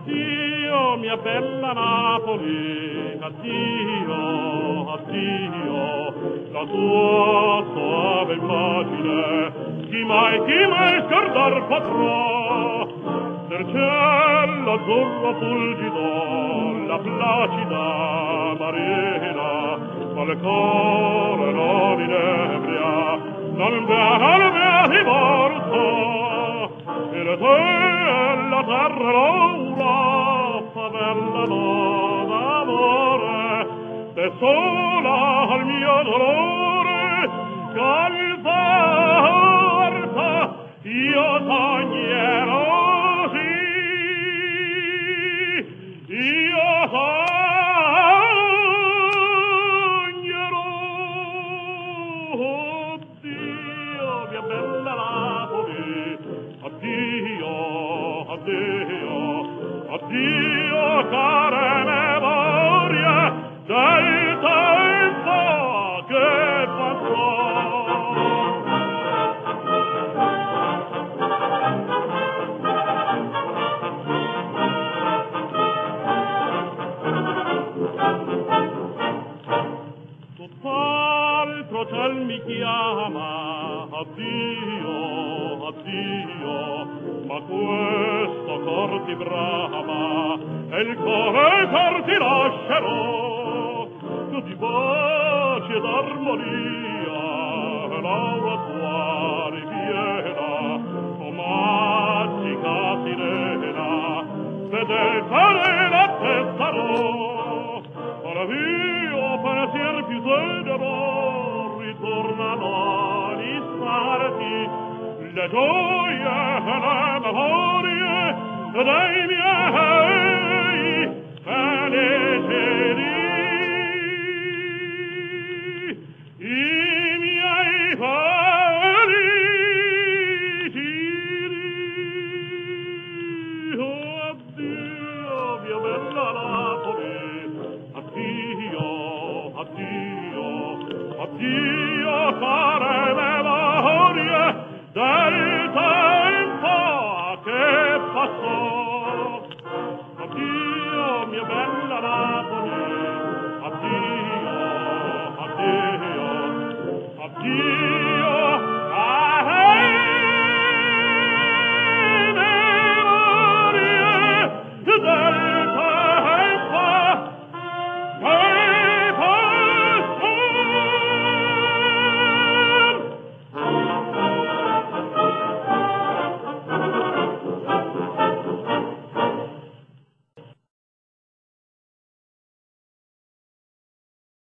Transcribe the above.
Addio, mia bella Napoli, addio, addio, la tua soave immagine, chi mai scordar potrà? Del cielo azzurro fulgido, la placida marina, ma il cuore non inebria, non bea di morto, e le te la terra l'aula, favella d'amore, te sola al mio dolore, calzarta, io sognerò. Io sognerò, addio, mia bella Napoli, addio, addio, addio, care memorie del tempo che passò. Tutt'altro ciel mi chiama, addio, addio, ma questo cor ti brama e il cor ti lascerò. Tu di pace ed armonia l'aura tua ripiena, o magica sirena, fedeltà nella te sarò. Ora mio pensier più tenero ritornano a ristarti le gioie e le memorie dei miei pensieri, i miei pensieri. Oh, addio, mia bella Napoli, addio, addio, addio, care